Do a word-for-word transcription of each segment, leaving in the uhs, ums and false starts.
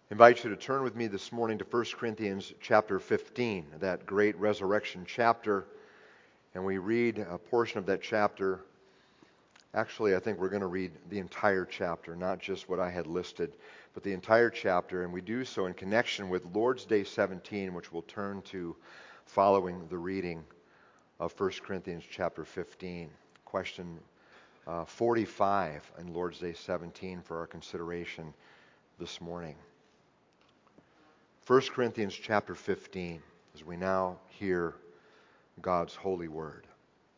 I invite you to turn with me this morning to First Corinthians chapter fifteen, that great resurrection chapter. And we read a portion of that chapter. Actually, I think we're going to read the entire chapter, not just what I had listed, but the entire chapter. And we do so in connection with Lord's Day seventeen, which we'll turn to following the reading of First Corinthians chapter fifteen. Question uh, forty-five in Lord's Day seventeen for our consideration this morning. First Corinthians chapter fifteen, as we now hear God's holy word.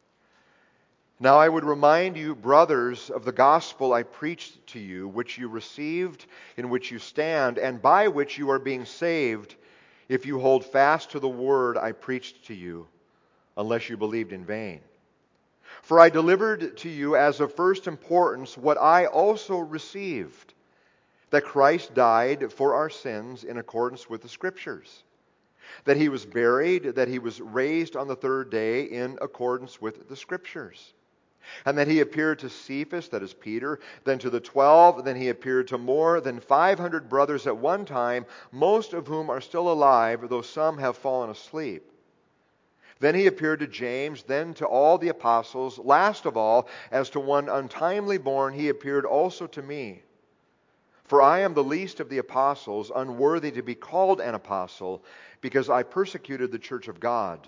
Now I would remind you, brothers, of the gospel I preached to you, which you received, in which you stand, and by which you are being saved, if you hold fast to the word I preached to you, unless you believed in vain. For I delivered to you as of first importance what I also received, that Christ died for our sins in accordance with the Scriptures, that he was buried, that he was raised on the third day in accordance with the Scriptures, and that he appeared to Cephas, that is Peter, then to the twelve, then he appeared to more than five hundred brothers at one time, most of whom are still alive, though some have fallen asleep. Then he appeared to James, then to all the apostles. Last of all, as to one untimely born, he appeared also to me. For I am the least of the apostles, unworthy to be called an apostle, because I persecuted the church of God.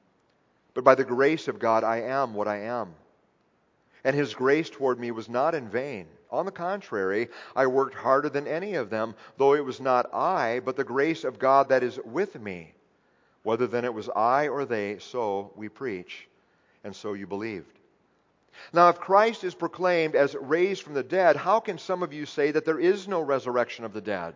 But by the grace of God I am what I am. And his grace toward me was not in vain. On the contrary, I worked harder than any of them, though it was not I, but the grace of God that is with me. Whether then it was I or they, so we preach, and so you believed. Now, if Christ is proclaimed as raised from the dead, how can some of you say that there is no resurrection of the dead?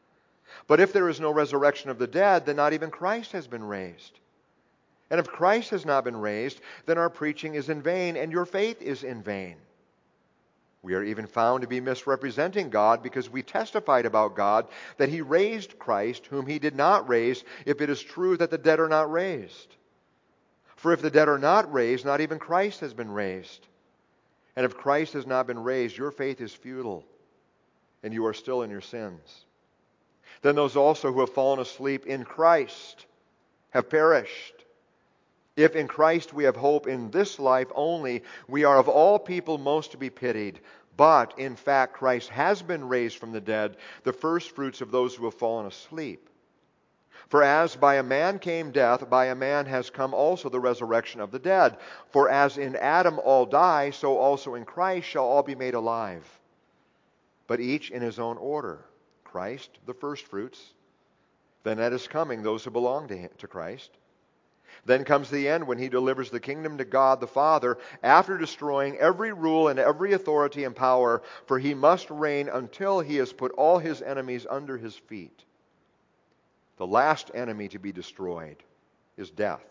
But if there is no resurrection of the dead, then not even Christ has been raised. And if Christ has not been raised, then our preaching is in vain, and your faith is in vain. We are even found to be misrepresenting God, because we testified about God that he raised Christ, whom he did not raise, if it is true that the dead are not raised. For if the dead are not raised, not even Christ has been raised. And if Christ has not been raised, your faith is futile, and you are still in your sins. Then those also who have fallen asleep in Christ have perished. If in Christ we have hope in this life only, we are of all people most to be pitied. But in fact Christ has been raised from the dead, the firstfruits of those who have fallen asleep. For as by a man came death, by a man has come also the resurrection of the dead. For as in Adam all die, so also in Christ shall all be made alive. But each in his own order. Christ, the firstfruits. Then at his coming, those who belong to him, to Christ. Then comes the end, when he delivers the kingdom to God the Father, after destroying every rule and every authority and power, for he must reign until he has put all his enemies under his feet. The last enemy to be destroyed is death.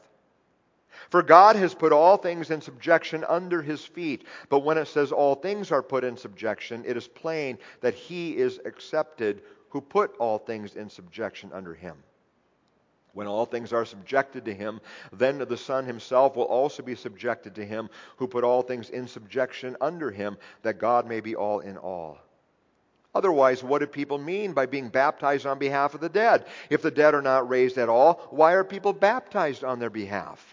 For God has put all things in subjection under his feet. But when it says all things are put in subjection, it is plain that he is accepted who put all things in subjection under him. When all things are subjected to him, then the Son himself will also be subjected to him who put all things in subjection under him, that God may be all in all. Otherwise, what do people mean by being baptized on behalf of the dead? If the dead are not raised at all, why are people baptized on their behalf?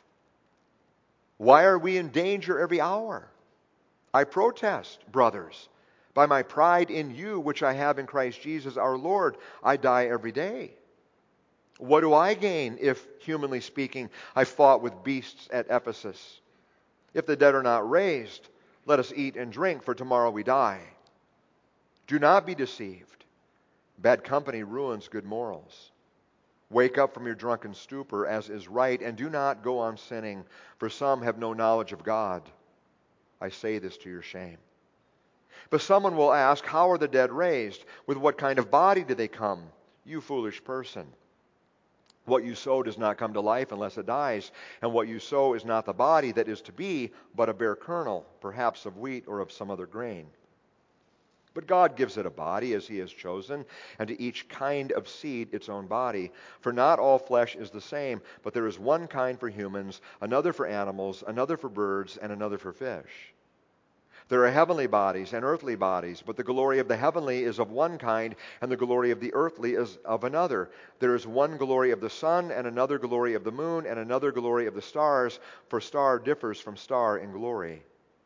Why are we in danger every hour? I protest, brothers, by my pride in you, which I have in Christ Jesus our Lord, I die every day. What do I gain if, humanly speaking, I fought with beasts at Ephesus? If the dead are not raised, let us eat and drink, for tomorrow we die. Do not be deceived. Bad company ruins good morals. Wake up from your drunken stupor, as is right, and do not go on sinning, for some have no knowledge of God. I say this to your shame. But someone will ask, how are the dead raised? With what kind of body do they come? You foolish person. What you sow does not come to life unless it dies, and what you sow is not the body that is to be, but a bare kernel, perhaps of wheat or of some other grain. But God gives it a body as he has chosen, and to each kind of seed its own body. For not all flesh is the same, but there is one kind for humans, another for animals, another for birds, and another for fish. There are heavenly bodies and earthly bodies, but the glory of the heavenly is of one kind, and the glory of the earthly is of another. There is one glory of the sun, and another glory of the moon, and another glory of the stars, for star differs from star in glory.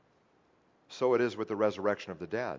So it is with the resurrection of the dead.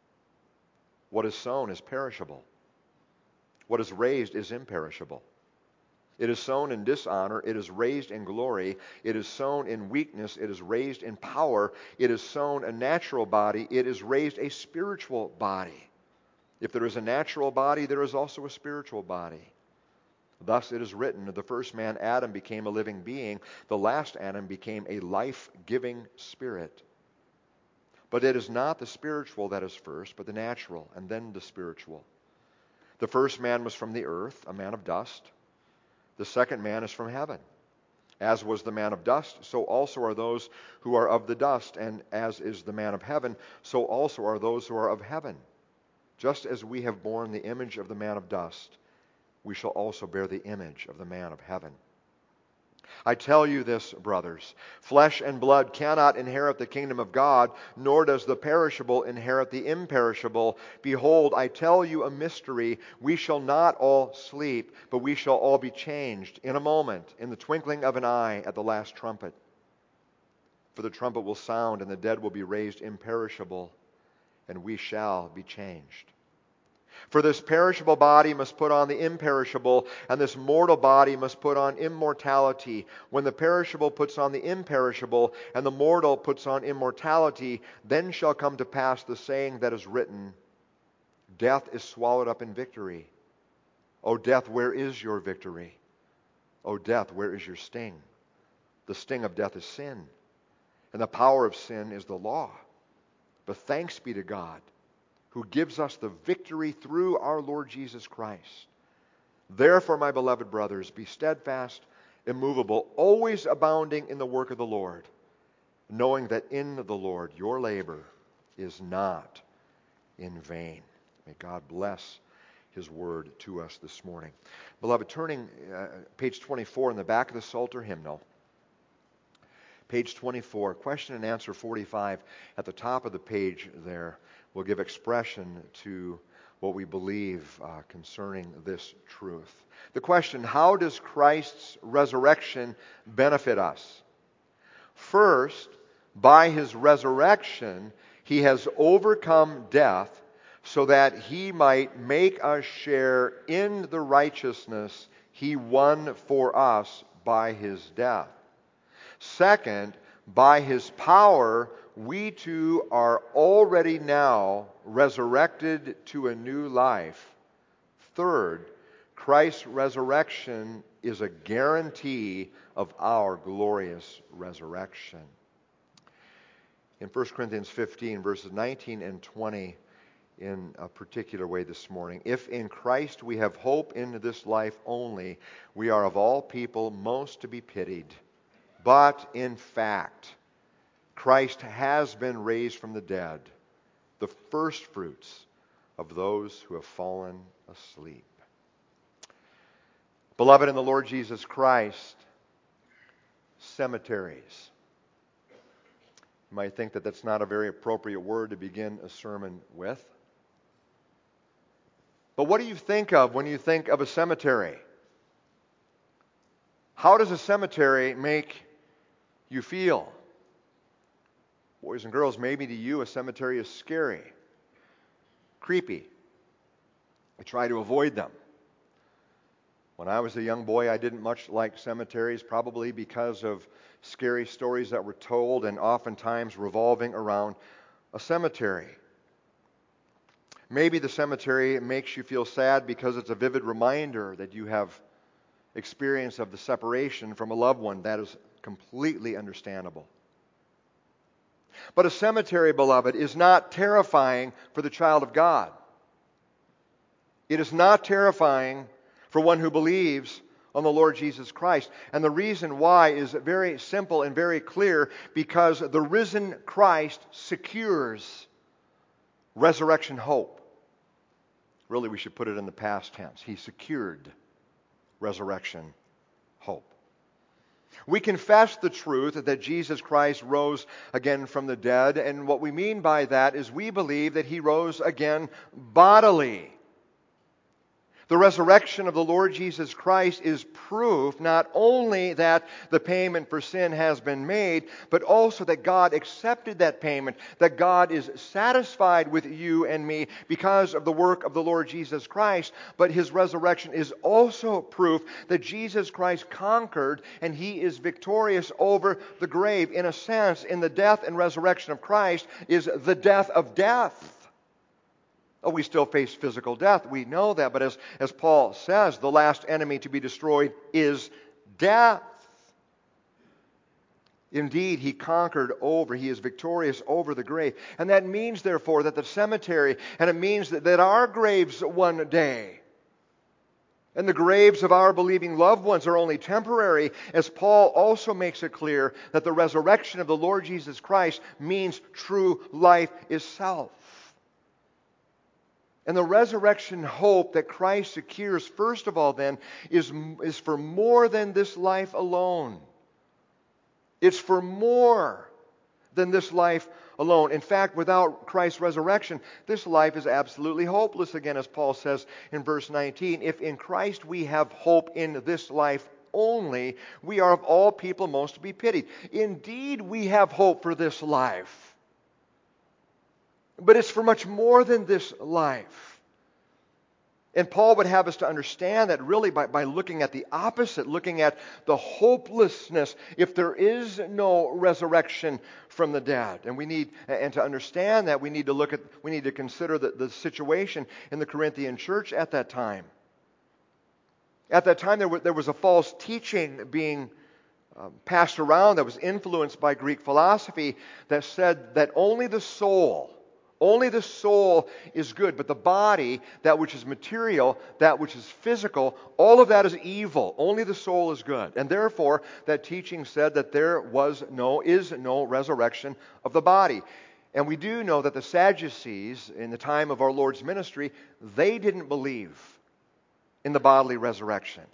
What is sown is perishable. What is raised is imperishable. It is sown in dishonor, it is raised in glory. It is sown in weakness, it is raised in power. It is sown a natural body, it is raised a spiritual body. If there is a natural body, there is also a spiritual body. Thus it is written, the first man, Adam, became a living being. The last Adam became a life-giving spirit. But it is not the spiritual that is first, but the natural, and then the spiritual. The first man was from the earth, a man of dust. The second man is from heaven. As was the man of dust, so also are those who are of the dust, and as is the man of heaven, so also are those who are of heaven. Just as we have borne the image of the man of dust, we shall also bear the image of the man of heaven. I tell you this, brothers, flesh and blood cannot inherit the kingdom of God, nor does the perishable inherit the imperishable. Behold, I tell you a mystery. We shall not all sleep, but we shall all be changed in a moment, in the twinkling of an eye, at the last trumpet. For the trumpet will sound, and the dead will be raised imperishable, and we shall be changed. For this perishable body must put on the imperishable, and this mortal body must put on immortality. When the perishable puts on the imperishable, and the mortal puts on immortality, then shall come to pass the saying that is written, Death is swallowed up in victory. O death, where is your victory? O death, where is your sting? The sting of death is sin, and the power of sin is the law. But thanks be to God, who gives us the victory through our Lord Jesus Christ. Therefore, my beloved brothers, be steadfast, immovable, always abounding in the work of the Lord, knowing that in the Lord your labor is not in vain. May God bless His word to us this morning. Beloved, turning uh, page twenty-four in the back of the Psalter hymnal, page twenty-four, question and answer forty-five at the top of the page there will give expression to what we believe uh, concerning this truth. The question, how does Christ's resurrection benefit us? First, by His resurrection, He has overcome death so that He might make us share in the righteousness He won for us by His death. Second, by His power, we too are already now resurrected to a new life. Third, Christ's resurrection is a guarantee of our glorious resurrection. In First Corinthians fifteen, verses nineteen and twenty, in a particular way this morning, if in Christ we have hope in this life only, we are of all people most to be pitied. But in fact, Christ has been raised from the dead, the firstfruits of those who have fallen asleep. Beloved in the Lord Jesus Christ, cemeteries. You might think that that's not a very appropriate word to begin a sermon with. But what do you think of when you think of a cemetery? How does a cemetery make you feel? Boys and girls, maybe to you a cemetery is scary, creepy. I try to avoid them. When I was a young boy, I didn't much like cemeteries, probably because of scary stories that were told and oftentimes revolving around a cemetery. Maybe the cemetery makes you feel sad because it's a vivid reminder that you have experience of the separation from a loved one. That is completely understandable. But a cemetery, beloved, is not terrifying for the child of God. It is not terrifying for one who believes on the Lord Jesus Christ. And the reason why is very simple and very clear, because the risen Christ secures resurrection hope. Really, we should put it in the past tense. He secured resurrection hope. We confess the truth that Jesus Christ rose again from the dead, and what we mean by that is we believe that He rose again bodily. The resurrection of the Lord Jesus Christ is proof not only that the payment for sin has been made, but also that God accepted that payment, that God is satisfied with you and me because of the work of the Lord Jesus Christ. But His resurrection is also proof that Jesus Christ conquered and He is victorious over the grave. In a sense, in the death and resurrection of Christ is the death of death. Oh, we still face physical death. We know that. But as, as Paul says, the last enemy to be destroyed is death. Indeed, He conquered over, He is victorious over the grave. And that means, therefore, that the cemetery, and it means that, that our graves one day, and the graves of our believing loved ones are only temporary, as Paul also makes it clear that the resurrection of the Lord Jesus Christ means true life itself. And the resurrection hope that Christ secures, first of all then, is, is for more than this life alone. It's for more than this life alone. In fact, without Christ's resurrection, this life is absolutely hopeless, again, as Paul says in verse nineteen. If in Christ we have hope in this life only, we are of all people most to be pitied. Indeed, we have hope for this life. But it's for much more than this life. And Paul would have us to understand that really by, by looking at the opposite, looking at the hopelessness if there is no resurrection from the dead. And we need, and to understand that, we need to look at, we need to consider the, the situation in the Corinthian church at that time. At that time, there was, there was a false teaching being um, passed around that was influenced by Greek philosophy that said that only the soul Only the soul is good, but the body, that which is material, that which is physical, all of that is evil. Only the soul is good. And therefore, that teaching said that there was no, is no resurrection of the body. And we do know that the Sadducees, in the time of our Lord's ministry, they didn't believe in the bodily resurrection.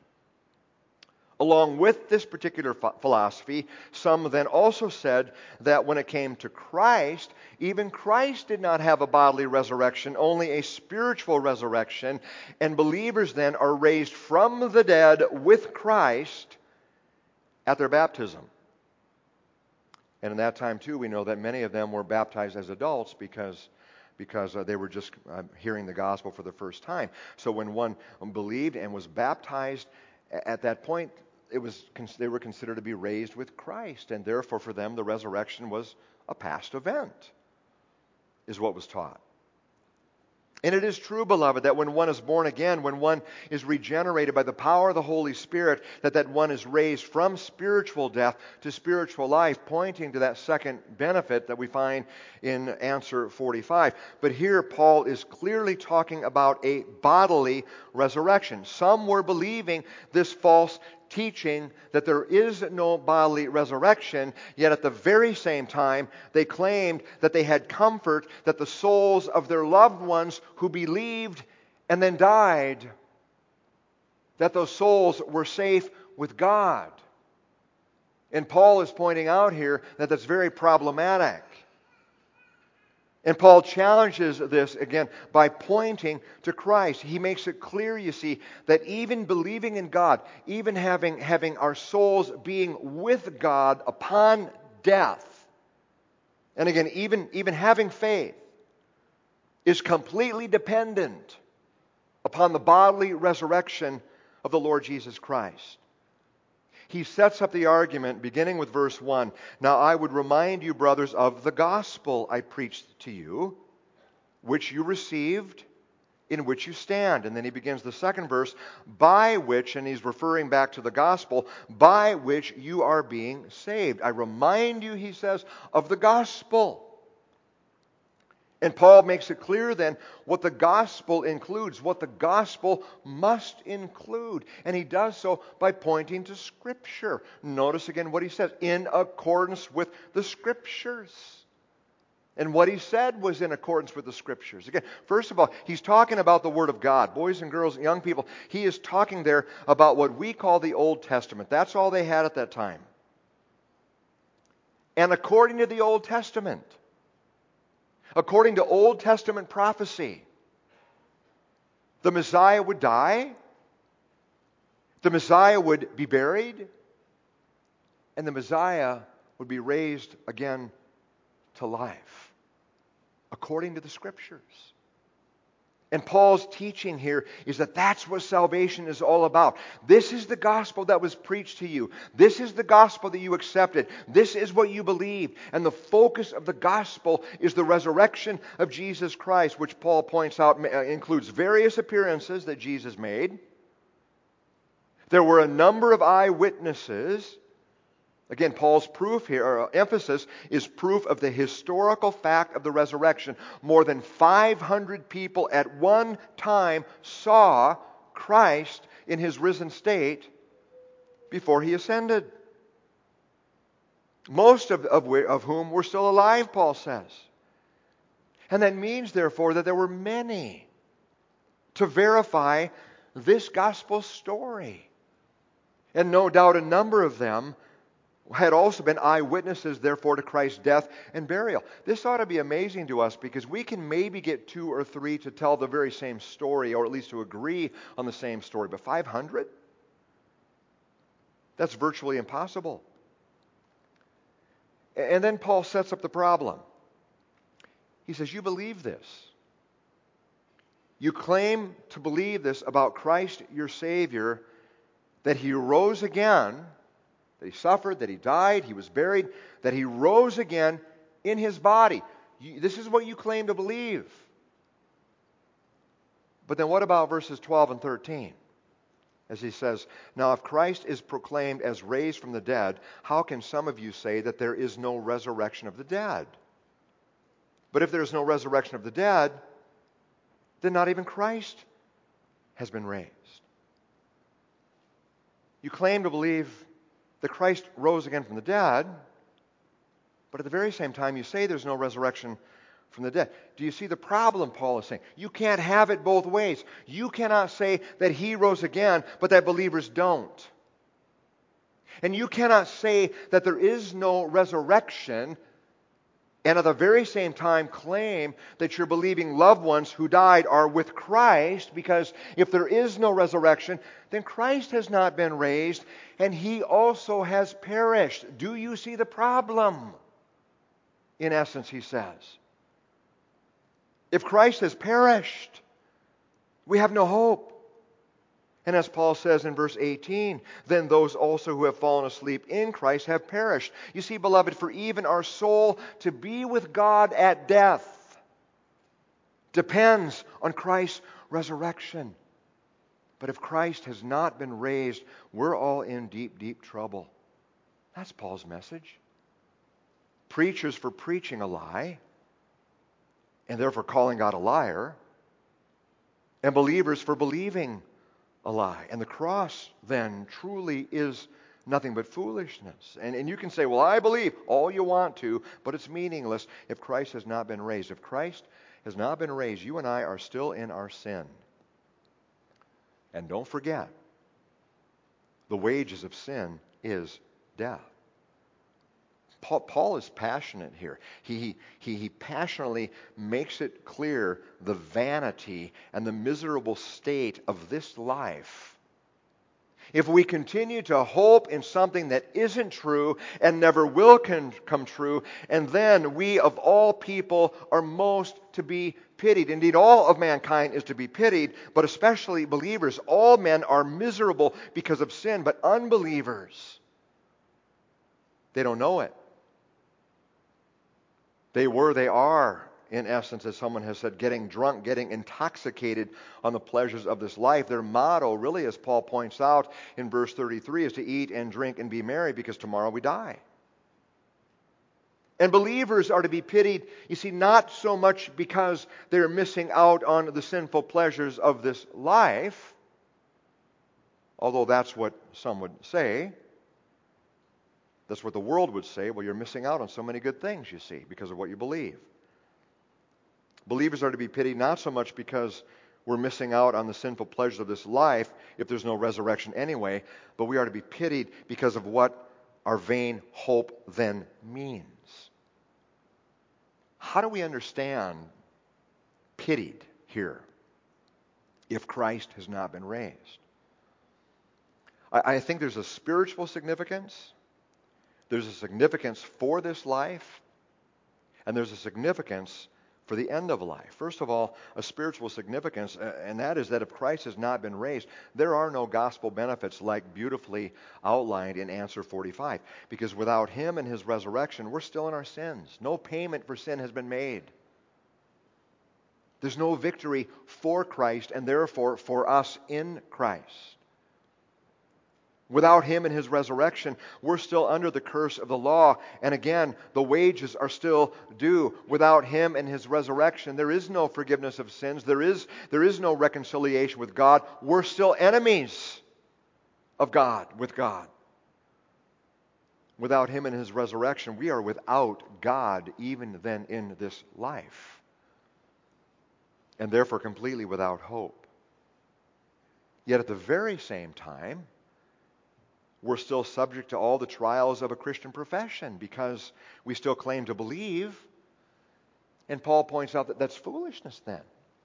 Along with this particular philosophy, some then also said that when it came to Christ, even Christ did not have a bodily resurrection, only a spiritual resurrection, and believers then are raised from the dead with Christ at their baptism. And in that time, too, we know that many of them were baptized as adults because because uh, they were just uh, hearing the gospel for the first time. So when one believed and was baptized at that point, It was, they were considered to be raised with Christ, and therefore for them the resurrection was a past event, is what was taught. And it is true, beloved, that when one is born again, when one is regenerated by the power of the Holy Spirit, that that one is raised from spiritual death to spiritual life, pointing to that second benefit that we find in answer forty-five. But here Paul is clearly talking about a bodily resurrection. Some were believing this false teaching that there is no bodily resurrection, yet at the very same time they claimed that they had comfort that the souls of their loved ones who believed and then died, that those souls were safe with God. And Paul is pointing out here that that's very problematic. And Paul challenges this, again, by pointing to Christ. He makes it clear, you see, that even believing in God, even having, having our souls being with God upon death, and again, even, even having faith, is completely dependent upon the bodily resurrection of the Lord Jesus Christ. He sets up the argument beginning with verse one. Now I would remind you, brothers, of the gospel I preached to you, which you received, in which you stand. And then he begins the second verse, by which, and he's referring back to the gospel, by which you are being saved. I remind you, he says, of the gospel. And Paul makes it clear then what the gospel includes, what the gospel must include. And he does so by pointing to Scripture. Notice again what he says, in accordance with the Scriptures. And what he said was in accordance with the Scriptures. Again, first of all, he's talking about the Word of God. Boys and girls, young people, he is talking there about what we call the Old Testament. That's all they had at that time. And according to the Old Testament, according to Old Testament prophecy, the Messiah would die, the Messiah would be buried, and the Messiah would be raised again to life, according to the Scriptures. And Paul's teaching here is that that's what salvation is all about. This is the gospel that was preached to you. This is the gospel that you accepted. This is what you believe. And the focus of the gospel is the resurrection of Jesus Christ, which Paul points out includes various appearances that Jesus made. There were a number of eyewitnesses. Again, Paul's proof here, or emphasis, is proof of the historical fact of the resurrection. More than five hundred people at one time saw Christ in His risen state before He ascended. Most of, of, of whom were still alive, Paul says. And that means, therefore, that there were many to verify this gospel story. And no doubt a number of them had also been eyewitnesses, therefore, to Christ's death and burial. This ought to be amazing to us because we can maybe get two or three to tell the very same story, or at least to agree on the same story. But five hundred? That's virtually impossible. And then Paul sets up the problem. He says, you believe this. You claim to believe this about Christ, your Savior, that He rose again, that He suffered, that He died, He was buried, that He rose again in His body. You, this is what you claim to believe. But then what about verses twelve and thirteen? As he says, now if Christ is proclaimed as raised from the dead, how can some of you say that there is no resurrection of the dead? But if there is no resurrection of the dead, then not even Christ has been raised. You claim to believe that Christ rose again from the dead, but at the very same time you say there's no resurrection from the dead. Do you see the problem Paul is saying? You can't have it both ways. You cannot say that He rose again, but that believers don't. And you cannot say that there is no resurrection and at the very same time claim that your believing loved ones who died are with Christ, because if there is no resurrection, then Christ has not been raised and He also has perished. Do you see the problem? In essence, he says. If Christ has perished, we have no hope. And as Paul says in verse eighteen, then those also who have fallen asleep in Christ have perished. You see, beloved, for even our soul to be with God at death depends on Christ's resurrection. But if Christ has not been raised, we're all in deep, deep trouble. That's Paul's message. Preachers for preaching a lie, and therefore calling God a liar, and believers for believing a lie. And the cross then truly is nothing but foolishness. And, and you can say, well, I believe all you want to, but it's meaningless if Christ has not been raised. If Christ has not been raised, you and I are still in our sin. And don't forget, the wages of sin is death. Paul, Paul is passionate here. He, he, he passionately makes it clear the vanity and the miserable state of this life. If we continue to hope in something that isn't true and never will can, come true, and then we of all people are most to be pitied. Indeed, all of mankind is to be pitied, but especially believers. All men are miserable because of sin, but unbelievers, they don't know it. They were, they are, in essence, as someone has said, getting drunk, getting intoxicated on the pleasures of this life. Their motto, really, as Paul points out in verse thirty-three, is to eat and drink and be merry because tomorrow we die. And believers are to be pitied, you see, not so much because they're missing out on the sinful pleasures of this life, although that's what some would say. That's what the world would say. Well, you're missing out on so many good things, you see, because of what you believe. Believers are to be pitied not so much because we're missing out on the sinful pleasures of this life if there's no resurrection anyway, but we are to be pitied because of what our vain hope then means. How do we understand pitied here if Christ has not been raised? I, I think there's a spiritual significance, there's a significance for this life, and there's a significance for the end of life. First of all, a spiritual significance, and that is that if Christ has not been raised, there are no gospel benefits like beautifully outlined in answer forty-five. Because without him and his resurrection, we're still in our sins. No payment for sin has been made. There's no victory for Christ and therefore for us in Christ. Without him and his resurrection, we're still under the curse of the law. And again, the wages are still due. Without him and his resurrection, there is no forgiveness of sins. There is, there is no reconciliation with God. We're still enemies of God, with God. Without him and his resurrection, we are without God even then in this life. And therefore completely without hope. Yet at the very same time, we're still subject to all the trials of a Christian profession because we still claim to believe. And Paul points out that that's foolishness then.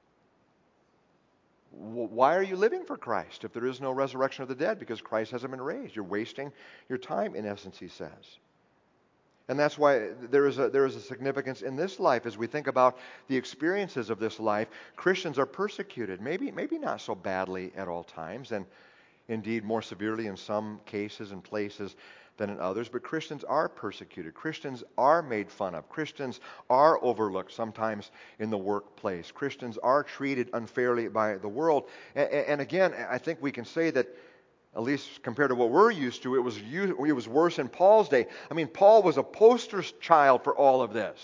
Why are you living for Christ if there is no resurrection of the dead? Because Christ hasn't been raised. You're wasting your time, in essence, he says. And that's why there is a, there is a significance in this life as we think about the experiences of this life. Christians are persecuted, maybe, maybe not so badly at all times, and indeed more severely in some cases and places than in others, but Christians are persecuted. Christians are made fun of. Christians are overlooked sometimes in the workplace. Christians are treated unfairly by the world. And, and again, I think we can say that, at least compared to what we're used to, it was, it was worse in Paul's day. I mean, Paul was a poster child for all of this.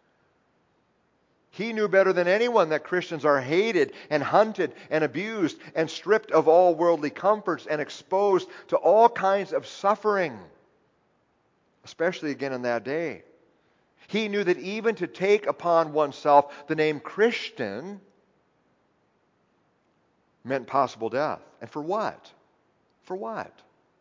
He knew better than anyone that Christians are hated and hunted and abused and stripped of all worldly comforts and exposed to all kinds of suffering, especially again in that day. He knew that even to take upon oneself the name Christian meant possible death. And for what? For what?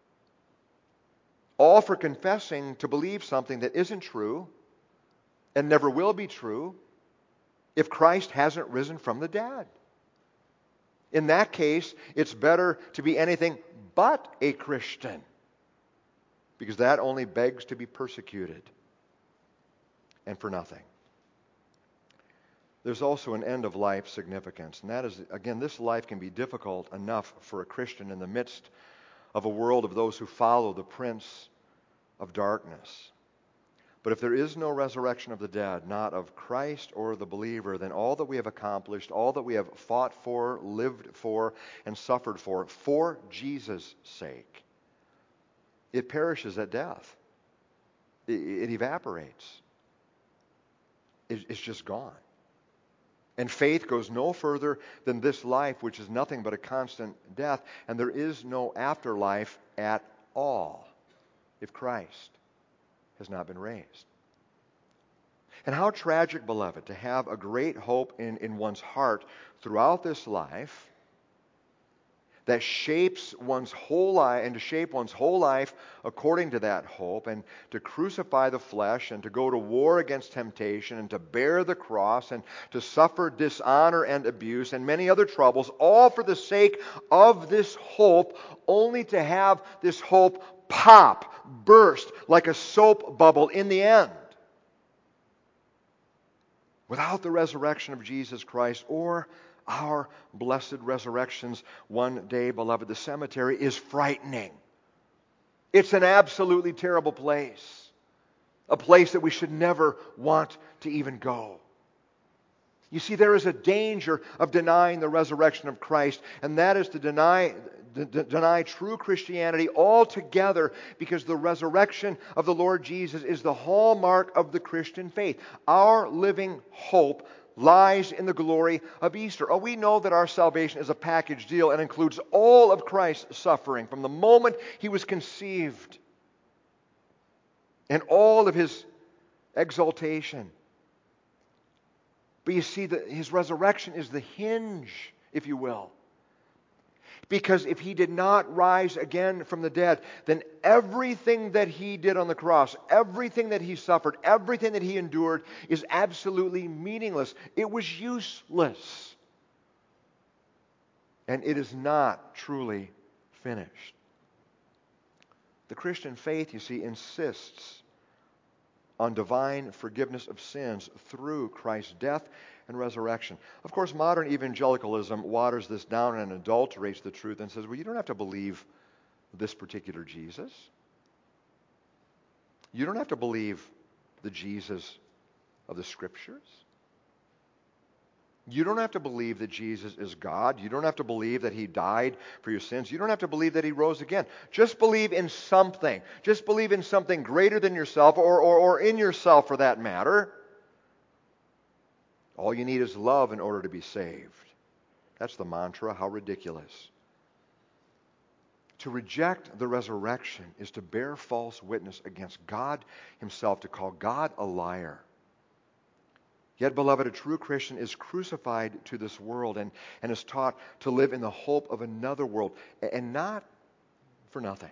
All for confessing to believe something that isn't true and never will be true if Christ hasn't risen from the dead. In that case, it's better to be anything but a Christian, because that only begs to be persecuted, and for nothing. There's also an end of life significance, and that is, again, this life can be difficult enough for a Christian in the midst of a world of those who follow the prince of darkness. But if there is no resurrection of the dead, not of Christ or the believer, then all that we have accomplished, all that we have fought for, lived for, and suffered for, for Jesus' sake, it perishes at death. It, it evaporates. It, it's just gone. And faith goes no further than this life, which is nothing but a constant death, and there is no afterlife at all if Christ has not been raised. And how tragic, beloved, to have a great hope in, in one's heart throughout this life that shapes one's whole life, and to shape one's whole life according to that hope, and to crucify the flesh, and to go to war against temptation, and to bear the cross, and to suffer dishonor and abuse, and many other troubles, all for the sake of this hope, only to have this hope pop, burst like a soap bubble in the end. Without the resurrection of Jesus Christ or our blessed resurrections one day, beloved, the cemetery is frightening. It's an absolutely terrible place. A place that we should never want to even go. You see, there is a danger of denying the resurrection of Christ, and that is to deny d- d- deny true Christianity altogether, because the resurrection of the Lord Jesus is the hallmark of the Christian faith. Our living hope lies in the glory of Easter. Oh, we know that our salvation is a package deal and includes all of Christ's suffering from the moment he was conceived and all of his exaltation. But you see, that his resurrection is the hinge, if you will. Because if he did not rise again from the dead, then everything that he did on the cross, everything that he suffered, everything that he endured is absolutely meaningless. It was useless. And it is not truly finished. The Christian faith, you see, insists on divine forgiveness of sins through Christ's death and resurrection. Of course, modern evangelicalism waters this down and adulterates the truth and says, well, you don't have to believe this particular Jesus. You don't have to believe the Jesus of the Scriptures. You don't have to believe that Jesus is God. You don't have to believe that he died for your sins. You don't have to believe that he rose again. Just believe in something. Just believe in something greater than yourself, or, or, or in yourself for that matter. All you need is love in order to be saved. That's the mantra. How ridiculous. To reject the resurrection is to bear false witness against God himself, to call God a liar. Yet, beloved, a true Christian is crucified to this world and, and is taught to live in the hope of another world, and not for nothing.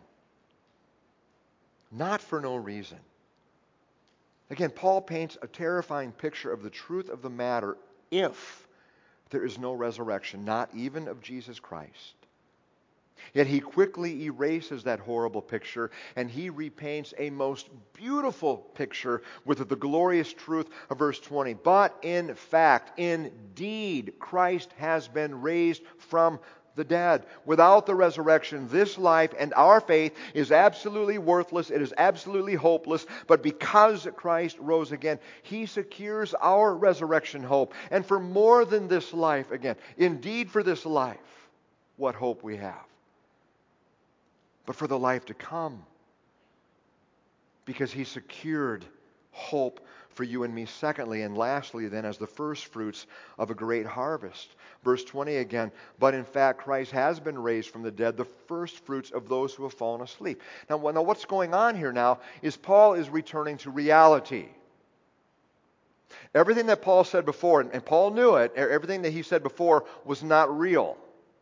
Not for no reason. Again, Paul paints a terrifying picture of the truth of the matter if there is no resurrection, not even of Jesus Christ. Yet he quickly erases that horrible picture, and he repaints a most beautiful picture with the glorious truth of verse twenty. But in fact, indeed, Christ has been raised from the dead. Without the resurrection, this life and our faith is absolutely worthless. It is absolutely hopeless. But because Christ rose again, he secures our resurrection hope. And for more than this life, again, indeed for this life, what hope we have. But for the life to come. Because he secured hope for you and me. Secondly and lastly then, as the first fruits of a great harvest. Verse twenty again, but in fact Christ has been raised from the dead, the first fruits of those who have fallen asleep. Now, now what's going on here now is Paul is returning to reality. Everything that Paul said before, and Paul knew it, everything that he said before was not real.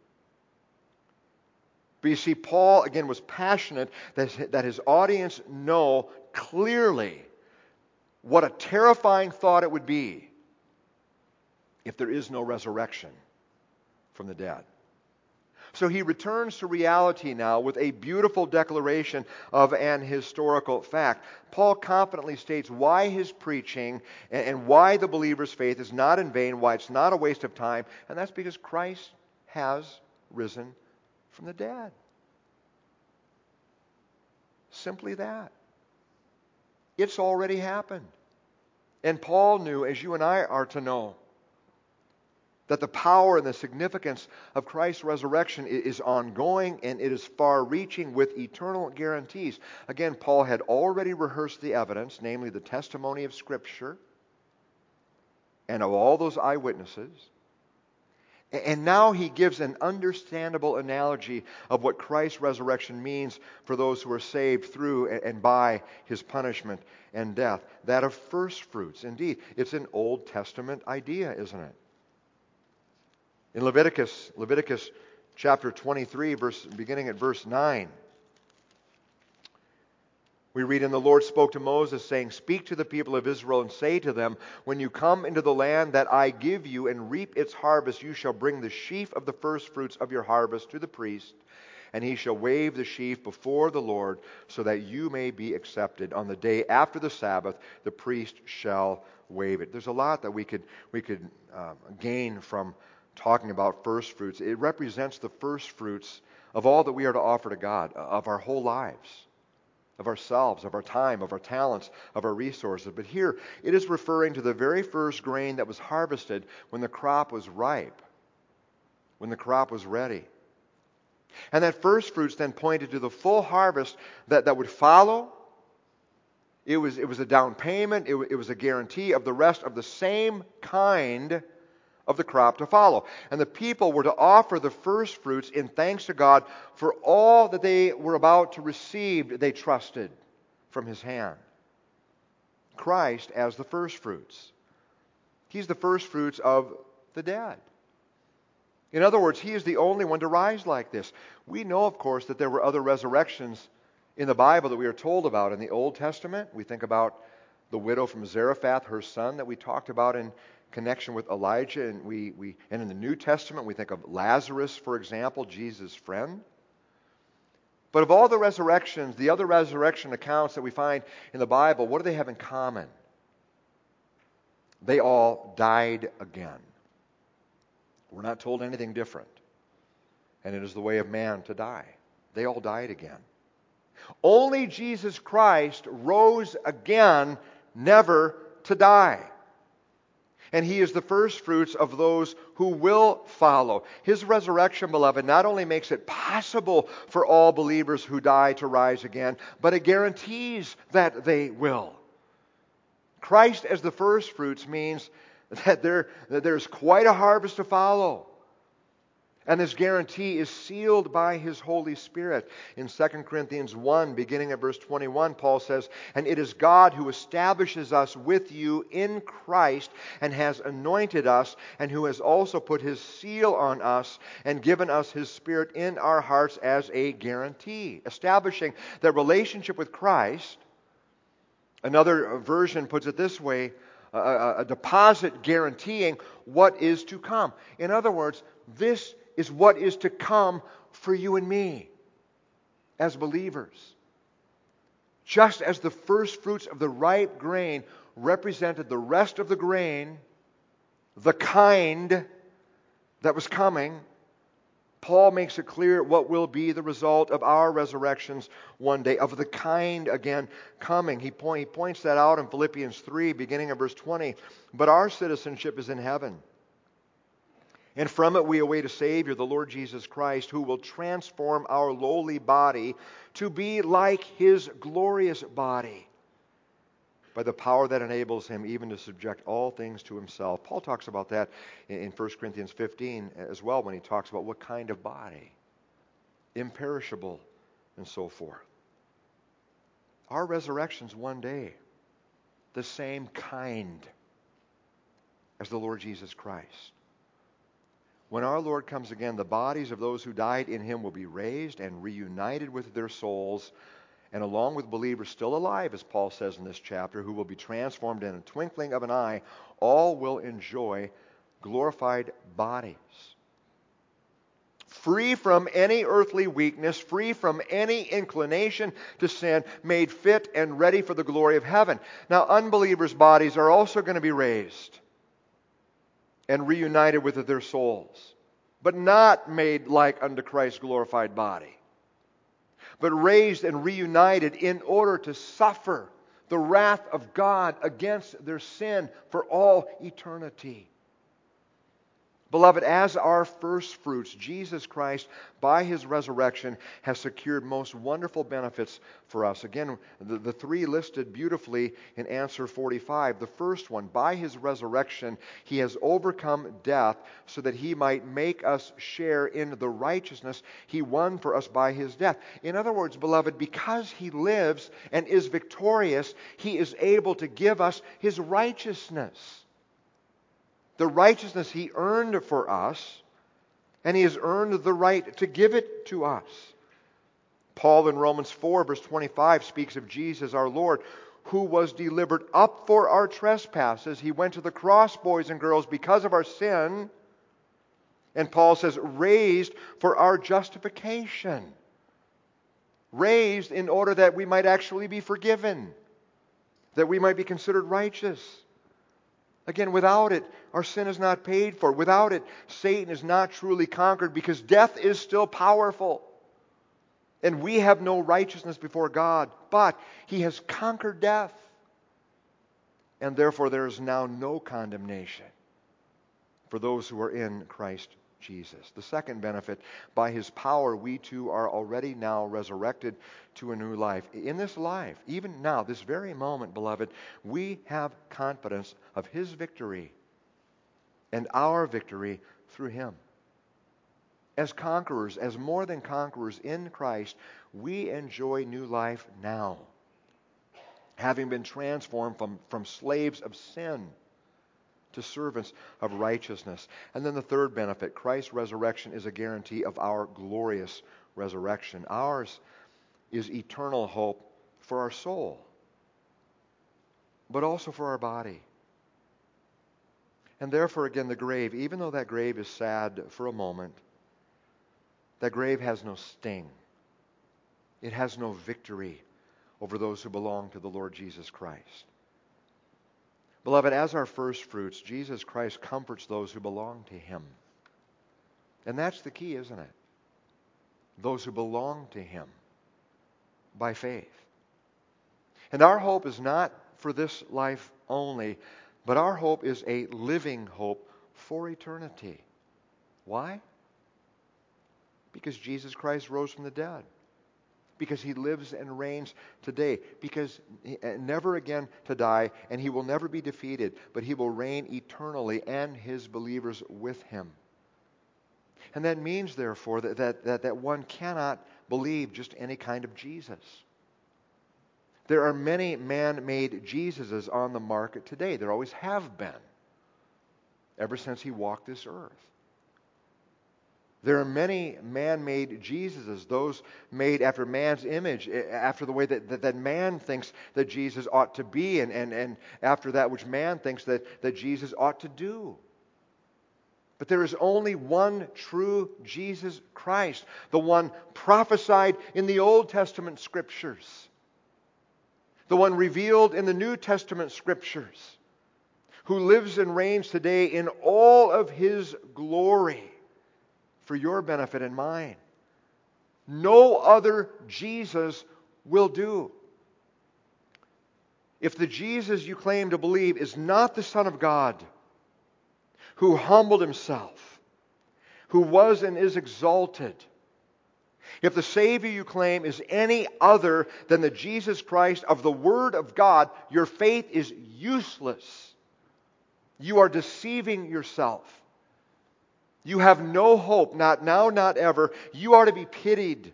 But you see, Paul, again, was passionate that, that his audience know clearly what a terrifying thought it would be if there is no resurrection from the dead. So he returns to reality now with a beautiful declaration of an historical fact. Paul confidently states why his preaching and why the believer's faith is not in vain, why it's not a waste of time, and that's because Christ has risen from the dead. Simply that. It's already happened. And Paul knew, as you and I are to know, that the power and the significance of Christ's resurrection is ongoing and it is far-reaching with eternal guarantees. Again, Paul had already rehearsed the evidence, namely the testimony of Scripture and of all those eyewitnesses. And now he gives an understandable analogy of what Christ's resurrection means for those who are saved through and by his punishment and death. That of first fruits. Indeed, it's an Old Testament idea, isn't it? In Leviticus, Leviticus chapter twenty-three, verse, beginning at verse nine, we read, and the Lord spoke to Moses, saying, speak to the people of Israel and say to them, when you come into the land that I give you and reap its harvest, you shall bring the sheaf of the firstfruits of your harvest to the priest, and he shall wave the sheaf before the Lord, so that you may be accepted. On the day after the Sabbath, the priest shall wave it. There's a lot that we could, we could uh, gain from talking about first fruits. It represents the first fruits of all that we are to offer to God, of our whole lives. Of ourselves, of our time, of our talents, of our resources. But here, it is referring to the very first grain that was harvested when the crop was ripe, when the crop was ready. And that first fruits then pointed to the full harvest that, that would follow. It was, it was a down payment, it, it was a guarantee of the rest of the same kind of the crop to follow. And the people were to offer the first fruits in thanks to God for all that they were about to receive, they trusted from his hand. Christ as the first fruits. He's the first fruits of the dead. In other words, he is the only one to rise like this. We know, of course, that there were other resurrections in the Bible that we are told about. In the Old Testament, we think about the widow from Zarephath, her son, that we talked about in connection with Elijah. And, we, we, and in the New Testament, we think of Lazarus, for example, Jesus' friend. But of all the resurrections, the other resurrection accounts that we find in the Bible, what do they have in common? They all died again. We're not told anything different. And it is the way of man to die. They all died again. Only Jesus Christ rose again, never to die. And he is the first fruits of those who will follow. His resurrection, beloved, not only makes it possible for all believers who die to rise again, but it guarantees that they will. Christ as the first fruits means that, there, that there's quite a harvest to follow. And this guarantee is sealed by His Holy Spirit. In Second Corinthians one, beginning at verse twenty-one, Paul says, "And it is God who establishes us with you in Christ and has anointed us, and who has also put His seal on us and given us His Spirit in our hearts as a guarantee." Establishing that relationship with Christ. Another version puts it this way, a, a deposit guaranteeing what is to come. In other words, this is what is to come for you and me as believers. Just as the first fruits of the ripe grain represented the rest of the grain, the kind that was coming, Paul makes it clear what will be the result of our resurrections one day, of the kind again coming. He, point, he points that out in Philippians three, beginning of verse twenty. "But our citizenship is in heaven. And from it we await a Savior, the Lord Jesus Christ, who will transform our lowly body to be like His glorious body by the power that enables Him even to subject all things to Himself." Paul talks about that in First Corinthians fifteen as well when he talks about what kind of body. Imperishable and so forth. Our resurrection's one day the same kind as the Lord Jesus Christ. When our Lord comes again, the bodies of those who died in Him will be raised and reunited with their souls, and along with believers still alive, as Paul says in this chapter, who will be transformed in a twinkling of an eye, all will enjoy glorified bodies. Free from any earthly weakness, free from any inclination to sin, made fit and ready for the glory of heaven. Now, unbelievers' bodies are also going to be raised and reunited with their souls, but not made like unto Christ's glorified body, but raised and reunited in order to suffer the wrath of God against their sin for all eternity. Beloved, as our first fruits, Jesus Christ, by His resurrection, has secured most wonderful benefits for us. Again, the, the three listed beautifully in answer forty-five. The first one, by His resurrection, He has overcome death so that He might make us share in the righteousness He won for us by His death. In other words, beloved, because He lives and is victorious, He is able to give us His righteousness. The righteousness He earned for us, and He has earned the right to give it to us. Paul in Romans four, verse twenty-five, speaks of Jesus our Lord, who was delivered up for our trespasses. He went to the cross, boys and girls, because of our sin. And Paul says, raised for our justification. Raised in order that we might actually be forgiven, that we might be considered righteous. Again, without it, our sin is not paid for. Without it, Satan is not truly conquered, because death is still powerful. And we have no righteousness before God, but He has conquered death. And therefore there is now no condemnation for those who are in Christ Jesus. The second benefit, by His power, we too are already now resurrected to a new life. In this life, even now, this very moment, beloved, we have confidence of His victory and our victory through Him. As conquerors, as more than conquerors in Christ, we enjoy new life now, having been transformed from, from slaves of sin to servants of righteousness. And then the third benefit, Christ's resurrection is a guarantee of our glorious resurrection. Ours is eternal hope for our soul, but also for our body. And therefore, again, the grave, even though that grave is sad for a moment, that grave has no sting. It has no victory over those who belong to the Lord Jesus Christ. Beloved, as our first fruits, Jesus Christ comforts those who belong to Him. And that's the key, isn't it? Those who belong to Him by faith. And our hope is not for this life only, but our hope is a living hope for eternity. Why? Because Jesus Christ rose from the dead. Because He lives and reigns today. Because he, never again to die, and He will never be defeated, but He will reign eternally and His believers with Him. And that means, therefore, that, that, that, that one cannot believe just any kind of Jesus. There are many man-made Jesuses on the market today. There always have been, ever since He walked this earth. There are many man-made Jesuses, those made after man's image, after the way that, that, that man thinks that Jesus ought to be, and, and, and after that which man thinks that, that Jesus ought to do. But there is only one true Jesus Christ, the one prophesied in the Old Testament Scriptures, the one revealed in the New Testament Scriptures, who lives and reigns today in all of His glory for your benefit and mine. No other Jesus will do. If the Jesus you claim to believe is not the Son of God, who humbled Himself, who was and is exalted, if the Savior you claim is any other than the Jesus Christ of the Word of God, your faith is useless. You are deceiving yourself. You have no hope, not now, not ever. You are to be pitied.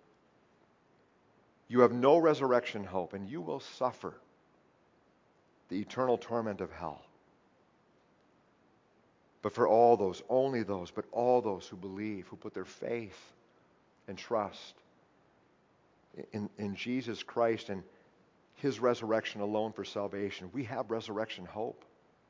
You have no resurrection hope, and you will suffer the eternal torment of hell. But for all those, only those, but all those who believe, who put their faith and trust in, in Jesus Christ and His resurrection alone for salvation, we have resurrection hope.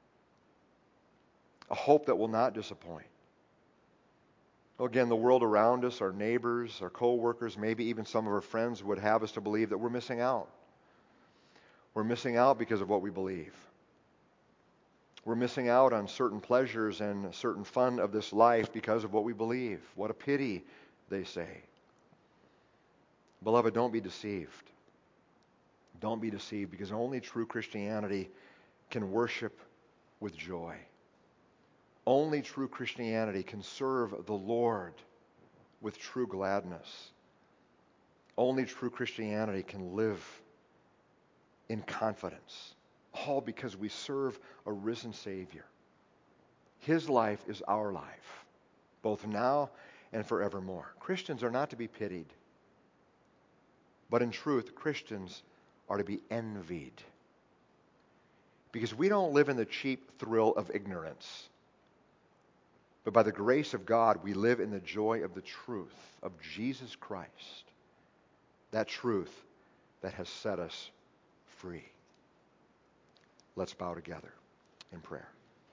A hope that will not disappoint. Well, again, the world around us, our neighbors, our co-workers, maybe even some of our friends would have us to believe that we're missing out. We're missing out because of what we believe. We're missing out on certain pleasures and certain fun of this life because of what we believe. What a pity, they say. Beloved, don't be deceived. Don't be deceived, because only true Christianity can worship with joy. Only true Christianity can serve the Lord with true gladness. Only true Christianity can live in confidence. All because we serve a risen Savior. His life is our life, both now and forevermore. Christians are not to be pitied, but in truth, Christians are to be envied. Because we don't live in the cheap thrill of ignorance. But by the grace of God, we live in the joy of the truth of Jesus Christ. That truth that has set us free. Let's bow together in prayer.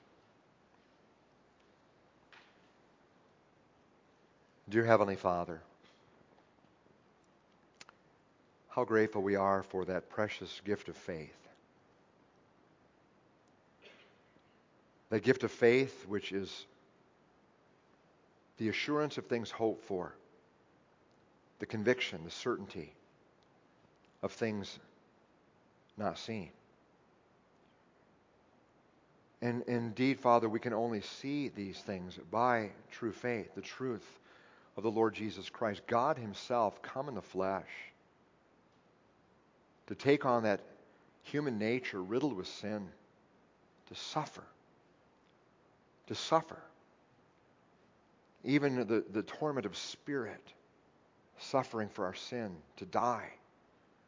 Dear Heavenly Father, how grateful we are for that precious gift of faith. That gift of faith which is the assurance of things hoped for, the conviction, the certainty of things not seen. And indeed, Father, we can only see these things by true faith, the truth of the Lord Jesus Christ, God Himself come in the flesh to take on that human nature riddled with sin, to suffer, to suffer. Even the, the torment of spirit, suffering for our sin, to die,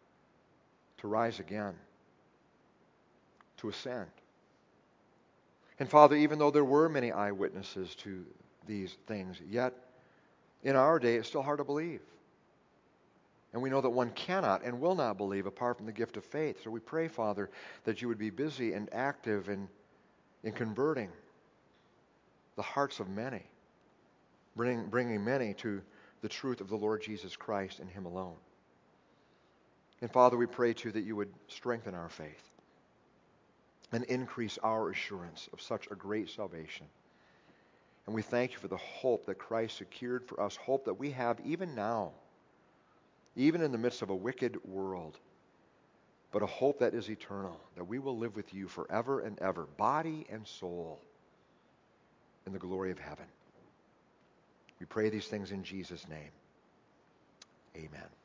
to rise again, to ascend. And Father, even though there were many eyewitnesses to these things, yet in our day it's still hard to believe. And we know that one cannot and will not believe apart from the gift of faith. So we pray, Father, that you would be busy and active in, in converting the hearts of many, bring, bringing many to the truth of the Lord Jesus Christ and Him alone. And Father, we pray too that you would strengthen our faith and increase our assurance of such a great salvation. And we thank you for the hope that Christ secured for us, hope that we have even now, even in the midst of a wicked world, but a hope that is eternal, that we will live with you forever and ever, body and soul, in the glory of heaven. We pray these things in Jesus' name. Amen.